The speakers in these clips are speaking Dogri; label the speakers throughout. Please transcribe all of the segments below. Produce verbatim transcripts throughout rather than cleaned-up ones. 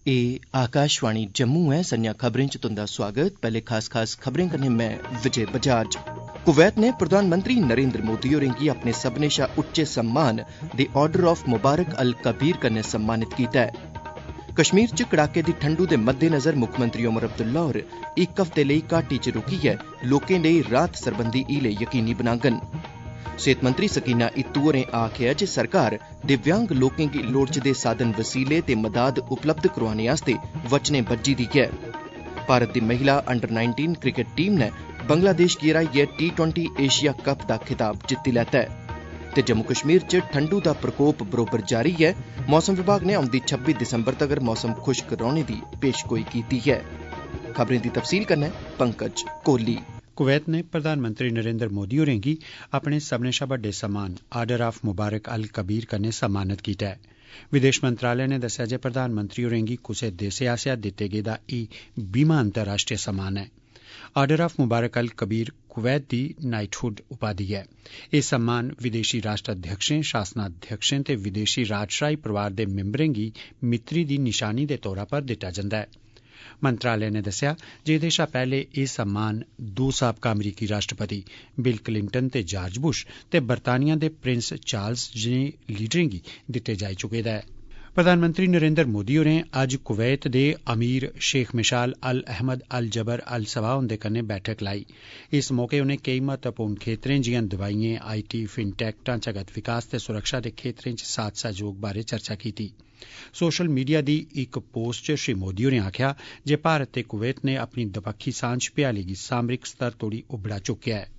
Speaker 1: ए आकाशवाणी जम्मू है। संञा खबरें च तुंदा स्वागत। पहले खास खास खबरें कन्नै मैं विजय बजाज। कुवैत ने प्रधानमंत्री नरेंद्र मोदी होरें गी अपने सभनें शा उच्चे सम्मान the order of Mubarak Al Kabir कन्नै सम्मानित कीता ऐ। कश्मीर च कड़ाके दी ठंडू दे मद्देनज़र मुक्खमंत्री ओमर अब्दुल्ला होर इक हफ्ते लेई घाटी च रुकियै लोकें लेई राहत सरबंधी हीले यकीनी बनाङन। सेहत मंत्री सकीना इत्तू होरें आखेआ जे सरकार दिव्यांग लोकें गी लोड़चदे साधन वसीले ते मदाद उपलब्ध करोआने आस्तै वचने बज्झी दी ऐ। भारत दी महिला अंडर नाइनटीन क्रिकेट टीम नै बंगलादेश गी हराइयै टी ट्वेंटी एशिया कप दा खिताब जित्ती लैता ऐ। ते जम्मू कश्मीर च ठंडू दा प्रकोप बरोबर जारी ऐ। मौसम विभाग ने औंदी छब्बी दिसंबर तगर मौसम खुश्क रौह्ने दी पेशगोई कीती ऐ। खबरें दी तफसील कन्नै पंकज कोहली।
Speaker 2: कुवैत ने प्रधानमंत्री नरेंद्र मोदी होरें गी अपने सभनें शा बड्डे सम्मान order of Mubarak Al Kabir कन्नै सम्मानित कीता ऐ। विदेश मंत्रालय ने दस्सेआ जे प्रधानमंत्री होरें गी कुसै देसै आसेआ दित्ते गेदा एह् बीमा अंतर्राष्ट्रीय सम्मान ऐ। Order of Mubarak Al Kabir Kuwait दी नाइटहुड उपाधि ऐ। एह् सम्मान विदेशी राष्ट्राध्यक्षें, शासनाध्यक्षें ते विदेशी राजशाही परिवार दे मिंबरें गी मित्तरी दी निशानी दे तौरा पर दित्ता जंदा ऐ। मंत्रालय ने दस्सेआ जे एह्दे शा पैह्ले एह् सम्मान दो साबका अमरीकी राष्ट्रपति बिल क्लिंटन ते जार्ज बुश ते बरतानिया दे प्रिंस चार्ल्स जनेह् लीडरें गी दित्ते जाई चुके दा ऐ। प्रधानमंत्री नरेंद्र मोदी होरें अज्ज कुवैत दे अमीर Sheikh Mishal Al Ahmad Al Jaber Al सबा हुंदे कन्नै बैठक लाई। इस मौके उनें केई महत्वपूर्ण खेत्तरें जियां दवाइयें, आई टी, फिनटैक, ढांचागत विकास ते सुरक्षा दे खेत्तरें च साथ सैह्योग बारै चर्चा कीती। सोशल मीडिया दी इक पोस्ट च श्री मोदी होरें आखेआ जे भारत ते कुवैत ने अपनी दपक्खी सांझ भ्याली गी सामरिक स्तर तोड़ी उबड़ा चुकेआ ऐ।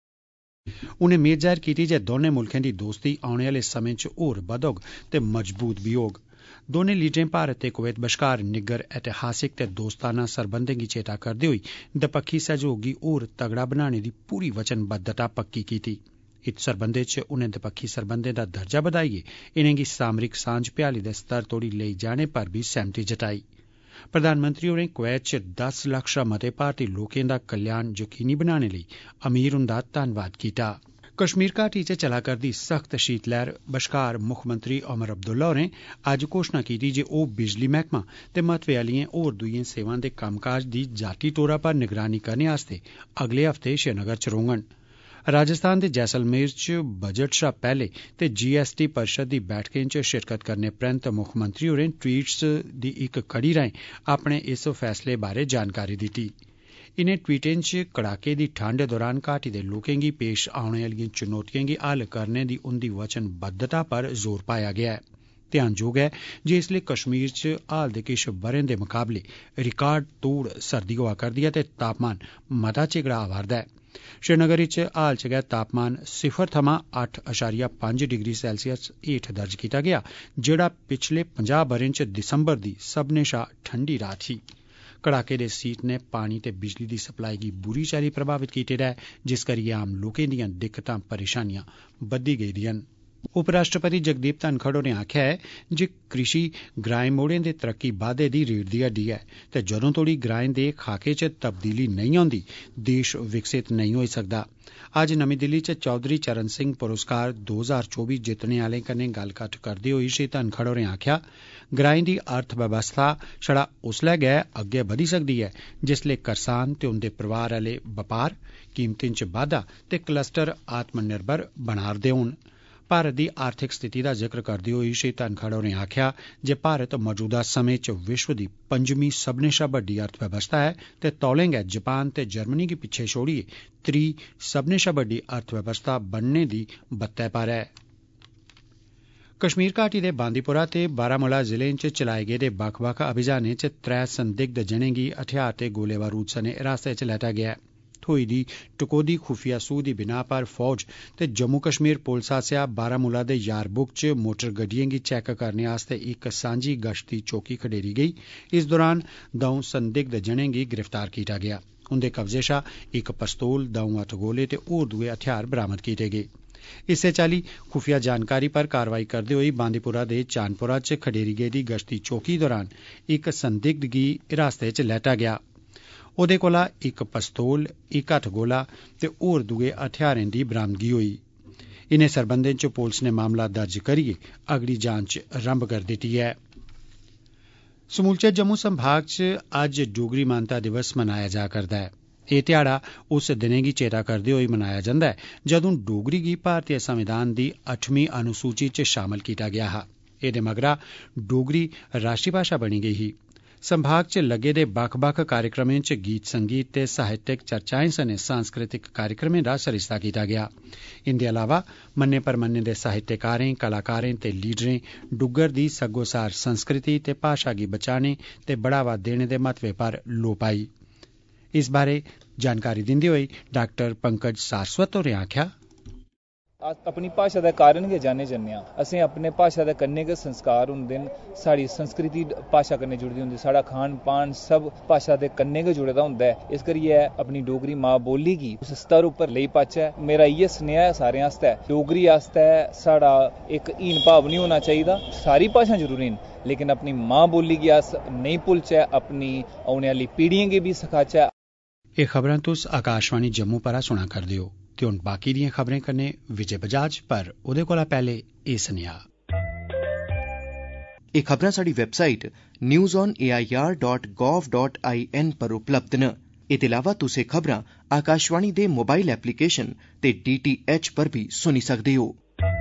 Speaker 2: उनें मेद जाहिर कीती जे दौनें मुल्खें दी दोस्ती औने आह्ले समें च होर बधोग ते मजबूत बी होग। दौनें लीडरें भारत ते कुवैत बश्कार निग्गर ऐतिहासिक ते दोस्ताना सरबंधें गी चेता करदे होई दपक्खी सैह्योग गी होर तगड़ा बनाने दी पूरी वचनबद्धता पक्की कीती। इत सरबंधे च उनें दपक्खी सरबंधें दा दर्जा बधाइयै इनेंगी सामरिक सांझ भ्याली दे स्तर तोड़ी लेई जाने पर बी सैह्मति जताई। प्रधानमंत्री होरें कुवैत च दस लक्ख शा मते भारती लोकें दा कल्याण यकीनी बनाने लेई अमीर हुंदा धन्नवाद कीता। कश्मीर घाटी च चला करदी सख्त शीतलैह्र बश्कार मुक्खमंत्री ओमर अब्दुल्ला होरें अज्ज घोषणा कीती जे ओह् बिजली मैह्कमा ते महत्वै आह्लिएं होर दूइएं सेवां दे कम्मकाज दी जाती तौरा पर निगरानी करने आस्तै अगले हफ्ते श्रीनगर च रौह्ङन। राजस्थान दे जैसलमेर च बजट शा पैह्ले ते जीएसटी परिषद दी बैठकें च शिरकत करने परैंत मुक्खमंत्री होरें ट्वीट्स दी इक कड़ी राएं अपने इस फैसले बारै जानकारी दित्ती। इनें ट्वीटें च कड़ाके दी ठंड दौरान घाटी दे लोकें गी पेश औने आह्लिएं चुनौतिएं गी हल करने दी उंदी वचनबद्धता पर जोर पाया गेआ ऐ। ध्यानजोग ऐ जे इसलै कश्मीर च हाल दे किश ब'रें दे मुकाबले रिकार्ड तोड़ सर्दी होआ करदी ऐ ते तापमान मता चिगड़ा आवा'रदा ऐ। श्रीनगर च हाल च गै तापमान सिफर थमां अट्ठ अशारिया पंज डिग्री सैल्सियस हेठ दर्ज कीता गेआ, जेह्ड़ा पिछले पंजाह् ब'रें च दिसंबर दी सभनें शा ठंडी रात ही। कड़ाके दे सीत ने पानी ते बिजली दी सप्लाई गी बुरी चाल्ली प्रभावित कीते दा ऐ, जिस करियै आम लोकें दियां दिक्कतां परेशानियां बधी गेदियां न। उपराष्ट्रपति जगदीप धनखड़ होरें आखेआ ऐ जे कृषि ग्राएं मोड़ें दे तरक्की बाद्दे दी रीढ़ दी हड्डी ऐ ते जदों तोड़ी ग्राएं दे खाके च तब्दीली नेईं औंदी, देश विकसित नेईं होई सकदा। अज्ज नमीं दिल्ली च चौधरी चरण सिंह पुरस्कार दो हजार चौबी जित्तने आह्लें कन्नै गल्लकत्थ करदे होई श्री धनखड़ होरें आखेआ ग्राएं दी अर्थ बवस्था छड़ा उसलै गै अग्गै बधी सकदी ऐ जिसलै करसान ते उंदे परोआर आह्ले बपार, कीमतें च बाद्दा ते क्लस्टर आत्मनिर्भर बना'रदे होन। भारत दी आर्थिक स्थिति दा जिक्र करदे होई श्री धनखड़ होरें आखेआ जे भारत मौजूदा समें च विश्व दी पंजमीं सभनें शा बड्डी अर्थव्यवस्था ऐ ते तौलें गै जापान ते जर्मनी गी पिच्छे छोड़ियै त्री सभनें शा बड्डी अर्थव्यवस्था बनने दी बत्तै पर ऐ। कश्मीर घाटी दे बांदीपोरा ते बारामूला जिलें च चलाए गेदे बक्ख बक्ख अभियानें च त्रै संदिग्ध जनें गी हथियार ते गोले बारूद सने हिरासत च लैता गेआ ऐ। थ्होई दी टकोह्दी खुफिया सूह दी बिनाह पर फौज ते जम्मू कश्मीर पुलस आसेआ बारामूला दे यारबुक च मोटर गड्डिएं गी चैक करने आस्तै इक सांझी गश्ती चौकी खडेरी गेई। इस दौरान द'ऊं संदिग्ध जनें गी गिरफ्तार कीता गेआ। उंदे कब्जे शा इक पिस्तौल, द'ऊं हथगोले ते होर दुए हथियार बरामद कीते गे। इस्सै चाल्ली खुफिया जानकारी पर कारवाई करदे होई बांदीपोरा दे चानपोरा च खडेरी गेदी गश्ती चौकी दौरान इक संदिग्ध गी हिरासत च लैता गेआ। ओह्दे कोला इक पिस्तौल, इक हथगोला ते होर दुए हथियारें दी बरामदगी होई। इनें सरबंधें च पुलस ने मामला दर्ज करियै अगड़ी जांच रंभ करी दित्ती ऐ। समूलचे जम्मू संभाग च अज्ज डोगरी मानता दिवस मनाया जा करदा ऐ। एह् ध्याड़ा उस दिनै गी चेता करदे होई मनाया जंदा ऐ जदूं डोगरी गी भारतीय संविधान दी अठमीं अनुसूची च शामल कीता गेआ हा। एह्दे मगरा डोगरी राष्ट्री भाषा बनी गेई ही। संभाग च लग्गे दे बक्ख बक्ख कार्यक्रमें च गीत संगीत ते साहित्यक चर्चाएं सने सांस्कृतिक कार्यक्रमें दा सरिस्ता कीता गेआ। इंदे अलावा मन्ने परमन्ने दे साहित्यकारें, कलाकारें ते लीडरें डुग्गर दी सग्गोसार संस्कृति ते भाषा गी बचाने ते बढ़ावा देने दे महत्व पर लोऽ पाई। इस बारे जानकारी दिंदे होई डाक्टर पंकज सारस्वत होरें आखेआ,
Speaker 3: अपनी भाषा दे कारण गै जाने जन्ने आं। असें अपने भाषा दे कन्नै गै संस्कार होंदे न, साढ़ी संस्कृति भाषा कन्नै जुड़ी दी होंदी, साढ़ा खान पान सब भाषा दे कन्नै गै जुड़े दा होंदा ऐ। इस करियै अपनी डोगरी मां बोली गी उस स्तर उप्पर लेई पाचै। मेरा इ'यै सनेहा ऐ सारें आस्तै, डोगरी आस्तै साढ़ा इक हीन भाव निं होना चाहिदा। सारी भाषां जरूरी न, लेकिन अपनी मां बोली गी अस नेईं भुलचै, अपनी औने आह्ली पीढ़ियें गी बी सखाचै।
Speaker 2: एह् खबरां तुस आकाशवाणी जम्मू परा सुना करदे हो ते हुण बाकी दियां खबरें कन्नै विजय बजाज, पर ओह्दे कोला पैह्ले एह् सनेहा।
Speaker 1: एह् खबरां साढ़ी website news on A I R dot gov dot I N पर उपलब्ध न। एह्दे अलावा तुस एह् खबरां आकाशवाणी दे मोबाइल एप्लीकेशन ते डी टी एच पर भी सुनी सकदे हो।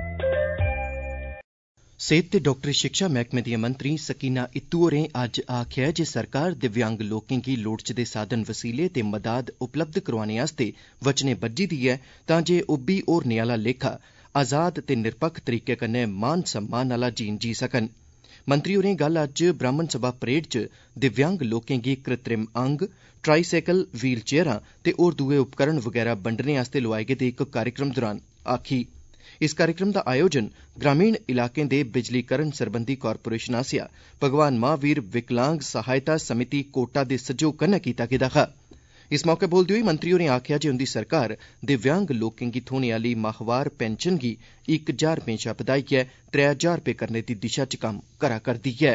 Speaker 1: सेहत ते डॉक्टरी शिक्षा मैह्कमे दियां मंत्री सकीना इत्तू होरें अज्ज आखेआ जे सरकार दिव्यांग लोकें गी लोड़चदे साधन वसीले ते मदाद उपलब्ध करोआने आस्तै वचने बज्झी दी ऐ तां जे ओह् बी होरने आह्ला लेखा आजाद ते निरपक्ख तरीके कन्नै मान सम्मान आह्ला जीन जी सकन। मंत्री होरें गल्ल अज्ज ब्राह्मण सभा परेड च दिव्यांग लोकें गी कृत्रिम अंग, ट्राईसाइकल, व्हील चेयरां ते होर दुए उपकरण वगैरा बंडने आस्तै लोआए गेदे इक कार्यक्रम दौरान आखी। इस कार्यक्रम दा आयोजन ग्रामीण इलाकें दे बिजलीकरण सरबंधी कारपोरेशन आसेआ भगवान महावीर विकलांग सहायता समिति कोटा दे सैह्योग कन्नै कीता गेदा हा। इस मौके बोलदे होई मंत्री होरें आखेआ जे उंदी सरकार दिव्यांग लोकें गी थ्होने आह्ली माहवार पेंशन गी इक ज्हार रपें शा बधाइयै त्रै ज्हार रपेऽ करने दी दिशा च कम्म करा करदी ऐ।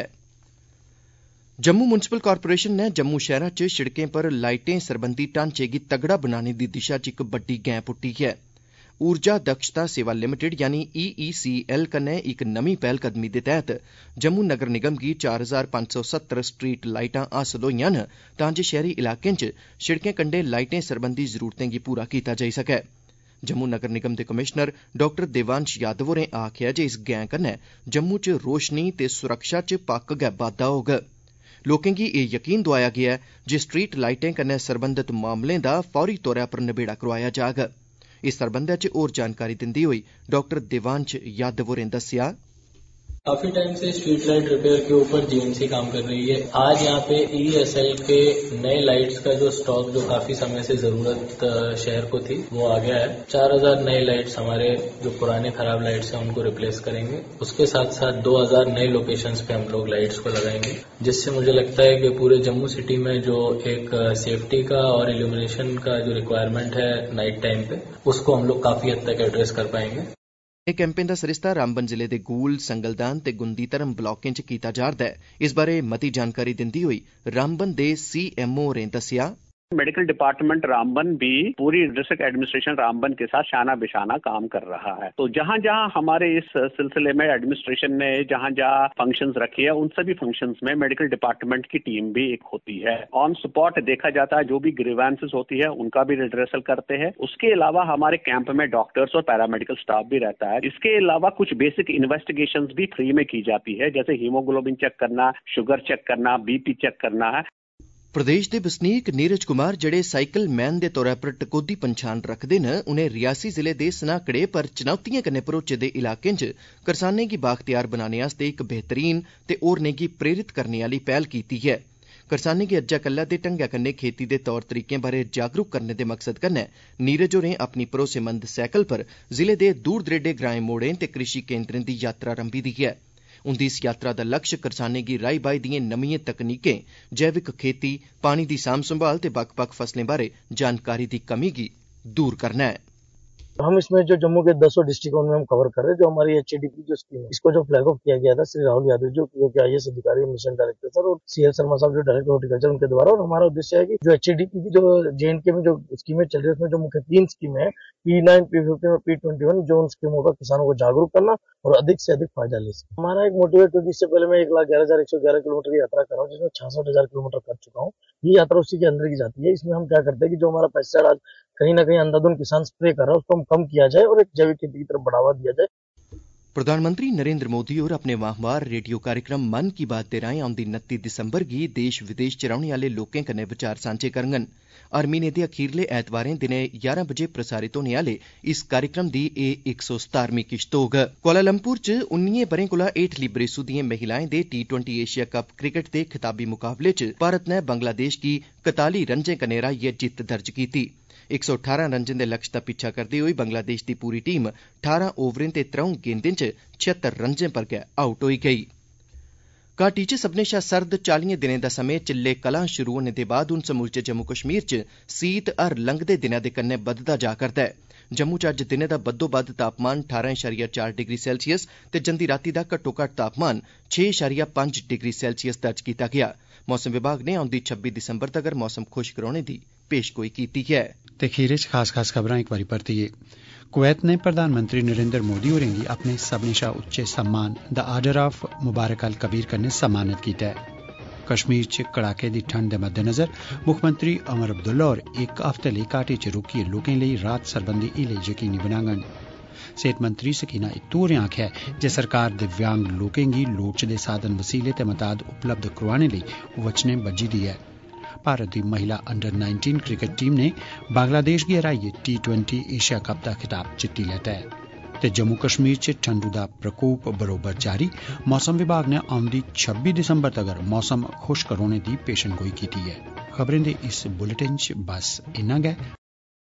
Speaker 1: जम्मू म्युनिसिपल कारपोरेशन नै जम्मू शैह्रा च शिड़कें पर लाइटें सरबंधी ढांचे गी तगड़ा बनाने दी दिशा च इक बड्डी गैं पुट्टी ऐ। ऊर्जा दक्षता सेवा लिमिटेड यानी ई ई सी एल कन्नै इक नमीं पैह्लकदमी दे तैह्त जम्मू नगर निगम गी चार हजार पंज सौ सत्तर स्ट्रीट लाइटां हासल होईआं न तां जे शैह्री इलाकें च शिड़कें कंढे लाइटें सरबंधी जरूरतें गी पूरा कीता जाई सकै। जम्मू नगर निगम दे कमिशनर डाक्टर देवांश यादव होरें आखेआ जे इस गैं कन्नै जम्मू च रोशनी ते सुरक्षा च पक्क गै बाद्दा होग। लोकें गी एह् यकीन दोआया गेआ ऐ जे स्ट्रीट लाइटें कन्नै सरबंधत मामलें दा फौरी तौरा पर नबेड़ा करोआया जाग। इस सरबंधै च होर जानकारी दिंदे होई डाक्टर देवांश यादव होरें दस्सेआ,
Speaker 4: काफी टाइम से स्ट्रीट लाइट रिपेयर के ऊपर जीएमसी काम कर रही है। आज यहाँ पे ईएसएल के नए लाइट्स का जो स्टॉक जो काफी समय से जरूरत शहर को थी वो आ गया है। चार हजार नए लाइट्स हमारे जो पुराने खराब लाइट्स हैं उनको रिप्लेस करेंगे। उसके साथ साथ दो हजार नए लोकेशंस पे हम लोग लाइट्स को लगाएंगे, जिससे मुझे लगता है कि पूरे जम्मू सिटी में जो एक सेफ्टी का और इल्यूमिनेशन का जो रिक्वायरमेंट है नाइट टाइम पे, उसको हम लोग काफी हद तक एड्रेस कर पाएंगे।
Speaker 1: एह् कैंपें दा सरिस्ता रामबन जिले दे गूल, संगलदान ते गुंदी धर्म ब्लाकें च कीता जा'रदा ऐ। इस बारै मती जानकारी दिंदी होई रामबन दे सी एम ओ होरें दस्सेआ,
Speaker 5: मेडिकल डिपार्टमेंट रामबन भी पूरी डिस्ट्रिक्ट एडमिनिस्ट्रेशन रामबन के साथ शाना बिशाना काम कर रहा है। तो जहां जहां हमारे इस सिलसिले में एडमिनिस्ट्रेशन ने जहां जहां फंक्शंस रखे हैं उन सभी फंक्शंस में मेडिकल डिपार्टमेंट की टीम भी एक होती है। ऑन स्पॉट देखा जाता है, जो भी ग्रीवेंसेस होती है उनका भी रिड्रेसल करते हैं। उसके अलावा हमारे कैंप में डॉक्टर्स और पैरामेडिकल स्टाफ भी रहता है। इसके अलावा कुछ बेसिक इन्वेस्टिगेशंस भी फ्री में की जाती है, जैसे हीमोग्लोबिन चेक करना, शुगर चेक करना, बीपी चेक करना है।
Speaker 1: प्रदेश दे बसनीक नीरज कुमार जेड़े साइकिल मैन दे तौरा पर टकोदी पंछान रखदे न, उनें रियासी जिले दे सनाकड़े पर चुनौतियें कन्नै भरोचे दे इलाकें च करसानें गी बाख्तियार बनाने आस्तै इक बेहतरीन ते होरनें गी प्रेरित करने आह्ली पैह्ल कीती ऐ। करसानें गी अज्जै कल्लै दे ढंगै कन्नै खेती दे तौर तरीकें बारै जागरूक करने दे मकसद कन्नै नीरज होरें अपनी भरोसेमंद सैकल पर जिले दे दूर दरेडे ग्राएं मोड़ें ते कृषि केन्द्रें दी यात्रा रंभी दी ऐ। उंदी इस यात्रा दा लक्ष्य करसानें गी राई बाई दिएं नमिएं तकनीकें, जैविक खेती, पानी दी सांभ संभाल ते बक्ख बक्ख फसलें बारै जानकारी दी कमी गी दूर करना ऐ।
Speaker 6: हम इसमें जो जम्मू के दसों डिस्ट्रिक्टों में हम कवर कर रहे हैं, जो हमारी एच ए डी पी जो स्कीम है, इसको जो फ्लैग ऑफ किया गया था श्री राहुल यादव जो कि आई ए एस अधिकारी मिशन डायरेक्टर सर और सी एल शर्मा साहब जो डायरेक्टर हॉर्टिकल्चर उनके द्वारा। और हमारा उद्देश्य है कि जो एच ए डी पी की जो जे एंड के में जो स्कीमें चल रही है उसमें जो मुख्य तीन स्कीमें है पी नाइन पी फिफ्टीन और पी ट्वेंटी वन, जो उन स्कीमों का किसानों को जागरूक करना और अधिक से अधिक फायदा ले सके। हमारा एक मोटिव है क्योंकि इससे पहले मैं एक लाख ग्यारह हजार एक सौ ग्यारह किलोमीटर की यात्रा कर रहा हूँ, जिसमें छियासठ हजार किलोमीटर कर चुका हूँ। ये यात्रा उसी के अंदर की जाती है। इसमें हम क्या करते हैं कि जो हमारा पेस्टिसाइड आज कहीं ना कहीं अंधाधुंध किसान स्प्रे कर रहा है उसको हम कम किया जाए और एक जैविक खेती की तरफ बढ़ावा दिया जाए।
Speaker 1: प्रधानमंत्री नरेंद्र मोदी होर अपने माहवार रेडियो कार्यक्रम मन की बात दे राएं औंदी उनतीस दिसंबर गी देश विदेश च रौहने आह्ले लोकें कन्नै विचार सांझे करङन। हर म्हीने दे अखीरले ऐतवारें दिनें ग्यारह बजे प्रसारित होने आह्ले इस कार्यक्रम दी एह् इक सौ सतारवीं किश्त होग। कुआलालंपुर च उन्नियें ब'रें कोला हेठली बरेसू दिएं महिलाएं दे T twenty Asia cup cricket दे खिताबी मुकाबले च भारत नै बंगलादेश गी कताली रन्जें कन्नै हराइयै जित्त दर्ज कीती। इक सौ ठारां रन्जें दे लक्ष्य दा पिच्छा करदे होई बंगलादेश दी पूरी टीम ठारां ओवरें ते त्र'ऊं गेंदें च छिहत्तर रन्जें पर गै आउट होई गेई। घाटी च सब्भनें शा सर्द चालियें दिनें दा समें चिल्ले कलां शुरू होने दे बाद हून समूलचे जम्मू कश्मीर च सीत हर लंघदे दिनै दे कन्नै बधदा जा करदा ऐ। जम्मू च अज्ज दिनै दा बद्धोबद्ध तापमान ठारां इशारिया चार डिग्री सैल्सियस ते जंदी राती दा घट्टोघट्ट तापमान छे इशारिया पंज डिग्री सैल्सियस दर्ज कीता गेआ। मौसम विभाग ने औंदी छब्बी दिसंबर तगर मौसम खुश्क रौह्ने दी पेशगोई कीती है।
Speaker 2: ते खीरे च खास खास खबरां इक बारी परतियै। कुवैत ने प्रधानमंत्री नरेंद्र मोदी होरें गी अपने सभनें शा उच्चे सम्मान the order of Mubarak Al Kabir कन्नै सम्मानित कीता ऐ। कश्मीर च कड़ाके दी ठंड दे मद्देनजर मुक्खमंत्री अमर अब्दुल्ला होर इक हफ्ते लेई घाटी च रुकियै लोकें लेई राहत सरबंधी हीले यकीनी बनाङन। सेहत मंत्री सकीना इत्तू होरें आखेआ जे सरकार दिव्यांग लोकें गी लोड़चदे साधन वसीले ते मदाद उपलब्ध करोआने लेई वचने बज्झी दी ऐ। भारत दी महिला अंडर नाइनटीन क्रिकेट टीम ने बांग्लादेश गी हराइयै टी ट्वेंटी एशिया कप दा खिताब जित्ती लैता ऐ। ते जम्मू कश्मीर च ठंडू दा प्रकोप बरोबर जारी। मौसम विभाग ने औंदी छब्बी दिसंबर तगर मौसम खुश्क रौह्ने दी पेशनगोई कीती ऐ। खबरें दे इस बुलेटिन च बस इन्ना गै।